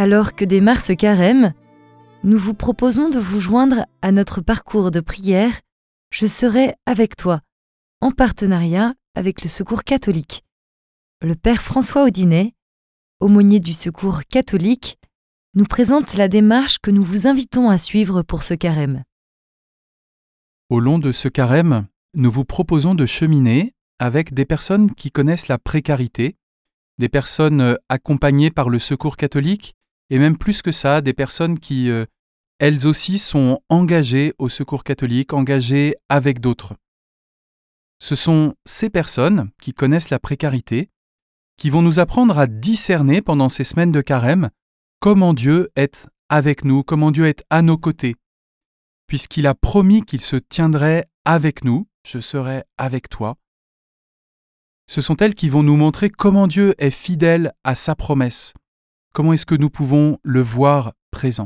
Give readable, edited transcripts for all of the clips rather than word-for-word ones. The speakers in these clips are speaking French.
Alors que démarre ce carême, nous vous proposons de vous joindre à notre parcours de prière « Je serai avec toi » en partenariat avec le Secours catholique. Le Père François Audinet, aumônier du Secours catholique, nous présente la démarche que nous vous invitons à suivre pour ce carême. Au long de ce carême, nous vous proposons de cheminer avec des personnes qui connaissent la précarité, des personnes accompagnées par le Secours catholique, et même plus que ça, des personnes qui, elles aussi, sont engagées au Secours catholique, engagées avec d'autres. Ce sont ces personnes qui connaissent la précarité, qui vont nous apprendre à discerner pendant ces semaines de carême comment Dieu est avec nous, comment Dieu est à nos côtés, puisqu'il a promis qu'il se tiendrait avec nous, je serai avec toi. Ce sont elles qui vont nous montrer comment Dieu est fidèle à sa promesse, comment est-ce que nous pouvons le voir présent.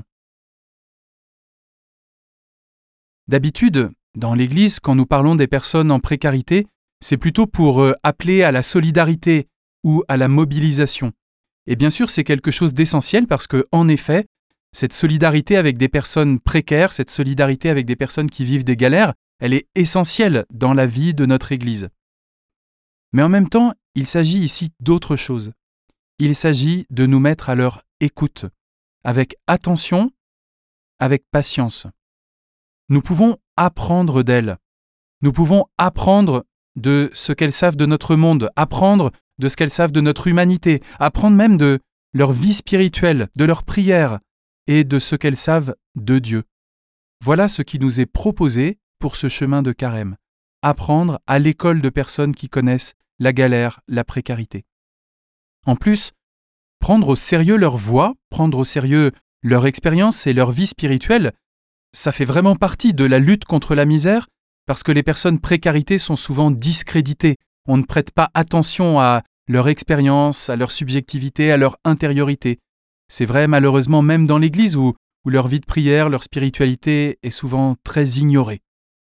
D'habitude, dans l'Église, quand nous parlons des personnes en précarité, c'est plutôt pour appeler à la solidarité ou à la mobilisation. Et bien sûr, c'est quelque chose d'essentiel parce que, en effet, cette solidarité avec des personnes précaires, cette solidarité avec des personnes qui vivent des galères, elle est essentielle dans la vie de notre Église. Mais en même temps, il s'agit ici d'autre chose. Il s'agit de nous mettre à leur écoute, avec attention, avec patience. Nous pouvons apprendre d'elles. Nous pouvons apprendre de ce qu'elles savent de notre monde, apprendre de ce qu'elles savent de notre humanité, apprendre même de leur vie spirituelle, de leurs prières et de ce qu'elles savent de Dieu. Voilà ce qui nous est proposé pour ce chemin de carême. Apprendre à l'école de personnes qui connaissent la galère, la précarité. En plus, prendre au sérieux leur voix, prendre au sérieux leur expérience et leur vie spirituelle, ça fait vraiment partie de la lutte contre la misère parce que les personnes précarité sont souvent discréditées. On ne prête pas attention à leur expérience, à leur subjectivité, à leur intériorité. C'est vrai malheureusement même dans l'Église où leur vie de prière, leur spiritualité est souvent très ignorée.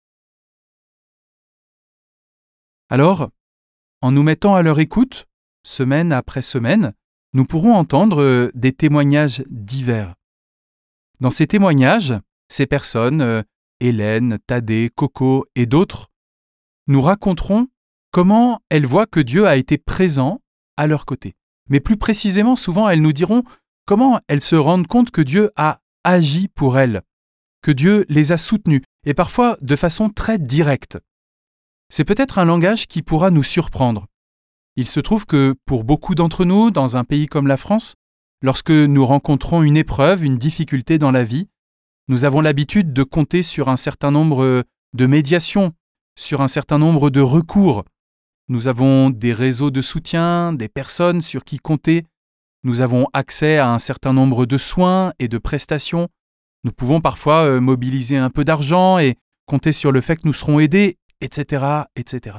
Alors, en nous mettant à leur écoute, semaine après semaine, nous pourrons entendre des témoignages divers. Dans ces témoignages, ces personnes, Hélène, Thaddée, Coco et d'autres, nous raconteront comment elles voient que Dieu a été présent à leur côté. Mais plus précisément, souvent, elles nous diront comment elles se rendent compte que Dieu a agi pour elles, que Dieu les a soutenues, et parfois de façon très directe. C'est peut-être un langage qui pourra nous surprendre. Il se trouve que pour beaucoup d'entre nous, dans un pays comme la France, lorsque nous rencontrons une épreuve, une difficulté dans la vie, nous avons l'habitude de compter sur un certain nombre de médiations, sur un certain nombre de recours. Nous avons des réseaux de soutien, des personnes sur qui compter. Nous avons accès à un certain nombre de soins et de prestations. Nous pouvons parfois mobiliser un peu d'argent et compter sur le fait que nous serons aidés, etc., etc.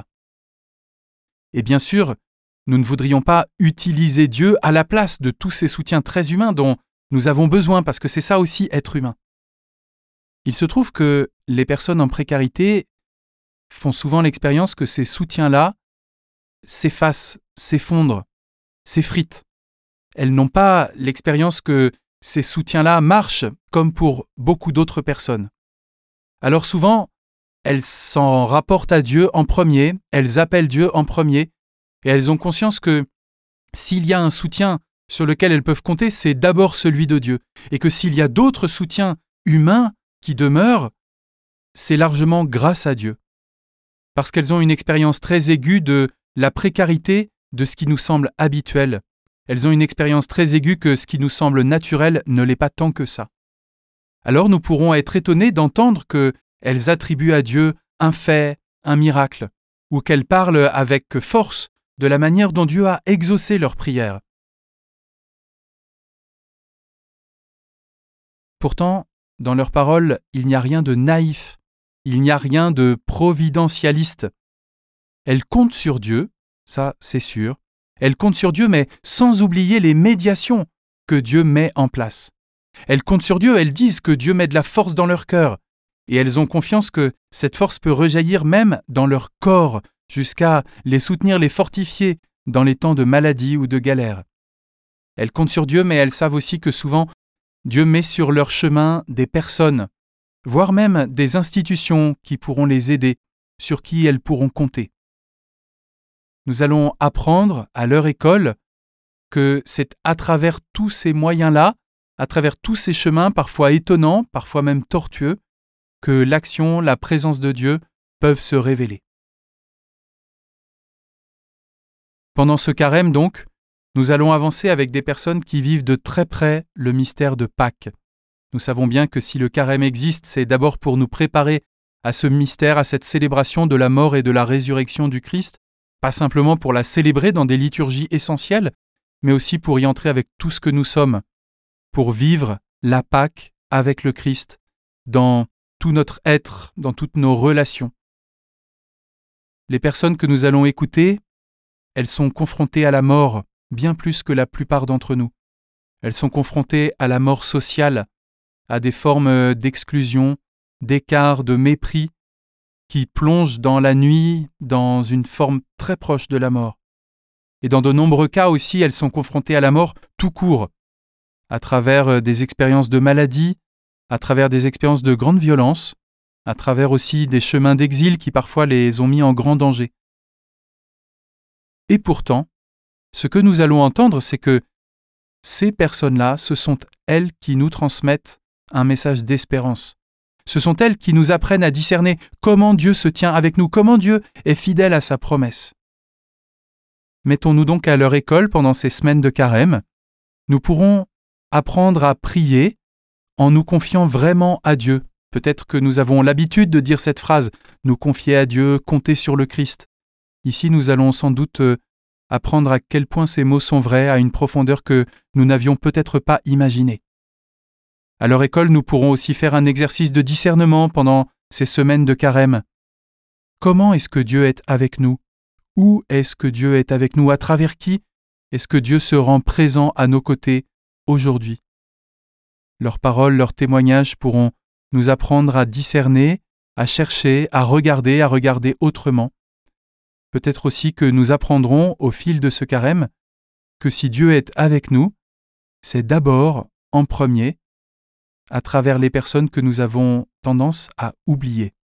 Et bien sûr, nous ne voudrions pas utiliser Dieu à la place de tous ces soutiens très humains dont nous avons besoin, parce que c'est ça aussi être humain. Il se trouve que les personnes en précarité font souvent l'expérience que ces soutiens-là s'effacent, s'effondrent, s'effritent. Elles n'ont pas l'expérience que ces soutiens-là marchent comme pour beaucoup d'autres personnes. Alors souvent, elles s'en rapportent à Dieu en premier, elles appellent Dieu en premier, et elles ont conscience que s'il y a un soutien sur lequel elles peuvent compter, c'est d'abord celui de Dieu, et que s'il y a d'autres soutiens humains qui demeurent, c'est largement grâce à Dieu. Parce qu'elles ont une expérience très aiguë de la précarité de ce qui nous semble habituel. Elles ont une expérience très aiguë que ce qui nous semble naturel ne l'est pas tant que ça. Alors nous pourrons être étonnés d'entendre qu'elles attribuent à Dieu un fait, un miracle, ou qu'elles parlent avec force de la manière dont Dieu a exaucé leurs prières. Pourtant, dans leurs paroles, il n'y a rien de naïf, il n'y a rien de providentialiste. Elles comptent sur Dieu, ça c'est sûr. Elles comptent sur Dieu, mais sans oublier les médiations que Dieu met en place. Elles comptent sur Dieu, elles disent que Dieu met de la force dans leur cœur. Et elles ont confiance que cette force peut rejaillir même dans leur corps, jusqu'à les soutenir, les fortifier dans les temps de maladie ou de galère. Elles comptent sur Dieu, mais elles savent aussi que souvent, Dieu met sur leur chemin des personnes, voire même des institutions qui pourront les aider, sur qui elles pourront compter. Nous allons apprendre à leur école que c'est à travers tous ces moyens-là, à travers tous ces chemins, parfois étonnants, parfois même tortueux, que l'action, la présence de Dieu peuvent se révéler. Pendant ce carême, donc, nous allons avancer avec des personnes qui vivent de très près le mystère de Pâques. Nous savons bien que si le carême existe, c'est d'abord pour nous préparer à ce mystère, à cette célébration de la mort et de la résurrection du Christ, pas simplement pour la célébrer dans des liturgies essentielles, mais aussi pour y entrer avec tout ce que nous sommes, pour vivre la Pâque avec le Christ, dans tout notre être, dans toutes nos relations. Les personnes que nous allons écouter, elles sont confrontées à la mort, bien plus que la plupart d'entre nous. Elles sont confrontées à la mort sociale, à des formes d'exclusion, d'écart, de mépris, qui plongent dans la nuit dans une forme très proche de la mort. Et dans de nombreux cas aussi, elles sont confrontées à la mort tout court, à travers des expériences de maladie, à travers des expériences de grande violence, à travers aussi des chemins d'exil qui parfois les ont mis en grand danger. Et pourtant, ce que nous allons entendre, c'est que ces personnes-là, ce sont elles qui nous transmettent un message d'espérance. Ce sont elles qui nous apprennent à discerner comment Dieu se tient avec nous, comment Dieu est fidèle à sa promesse. Mettons-nous donc à leur école pendant ces semaines de carême. Nous pourrons apprendre à prier en nous confiant vraiment à Dieu. Peut-être que nous avons l'habitude de dire cette phrase, nous confier à Dieu, compter sur le Christ. Ici, nous allons sans doute apprendre à quel point ces mots sont vrais à une profondeur que nous n'avions peut-être pas imaginée. À leur école, nous pourrons aussi faire un exercice de discernement pendant ces semaines de carême. Comment est-ce que Dieu est avec nous ? Où est-ce que Dieu est avec nous ? À travers qui est-ce que Dieu se rend présent à nos côtés aujourd'hui ? Leurs paroles, leurs témoignages pourront nous apprendre à discerner, à chercher, à regarder autrement. Peut-être aussi que nous apprendrons au fil de ce carême que si Dieu est avec nous, c'est d'abord, en premier, à travers les personnes que nous avons tendance à oublier.